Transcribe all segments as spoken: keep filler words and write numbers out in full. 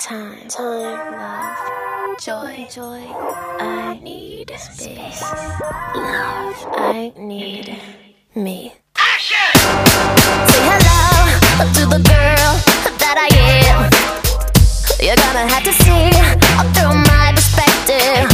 time, time, love, joy, joy. I need space, love. I need me. Action! Say hello to the girl that I am. You're gonna have to see through my perspective.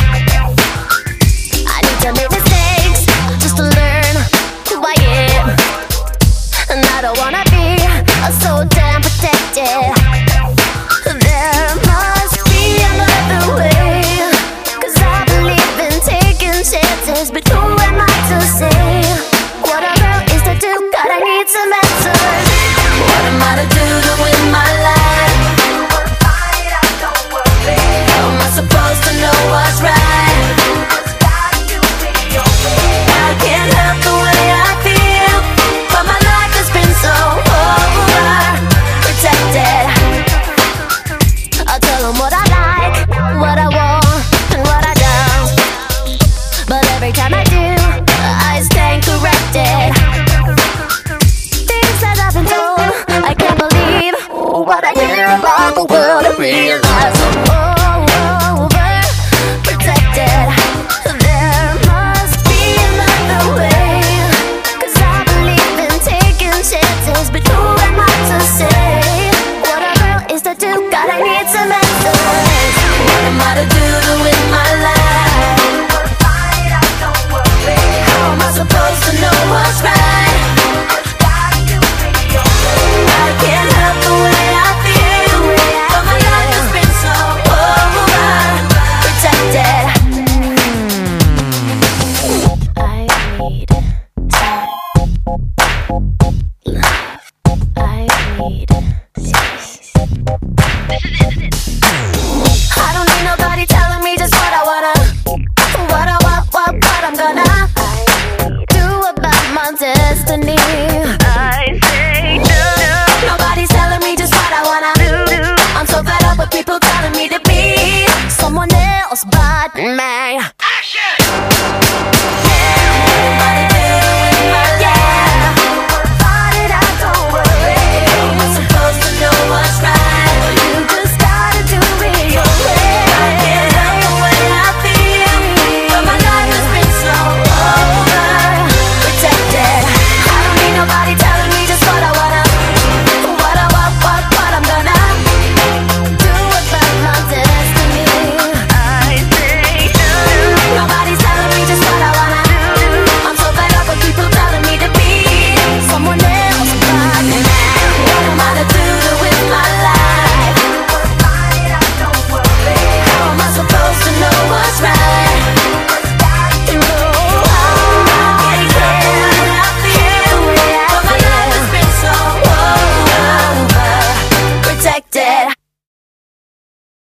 I need to make mistakes just to learn who I am, and I don't wanna be so damn protected. There must be another way, 'cause I believe in taking chances. But who am I to say what a girl is to do? God, I need some answers. What am I to do to win my life? How am I supposed to know what's right? I can't help the way I feel, but my life has been so overprotected. I'll tell them what I like, what I want, and what I don't. But every time I do, I stand corrected. Things that I've been told, I can't believe what I hear about the world and realize I'm overprotected. There must be another way, 'cause I believe in taking chances. But who am I to say what a girl is to do? God, I need some answers. What am I to do to win my life? How am I supposed to know what's right? I can't help the way I feel, but my life has been so overprotected. I need time, love. I need peace. I don't need nobody telling me just what I wanna, what I want, what, what I'm gonna do about my destiny. I say no. Nobody's telling me just what I wanna do. I'm so fed up with people telling me to be someone else but me.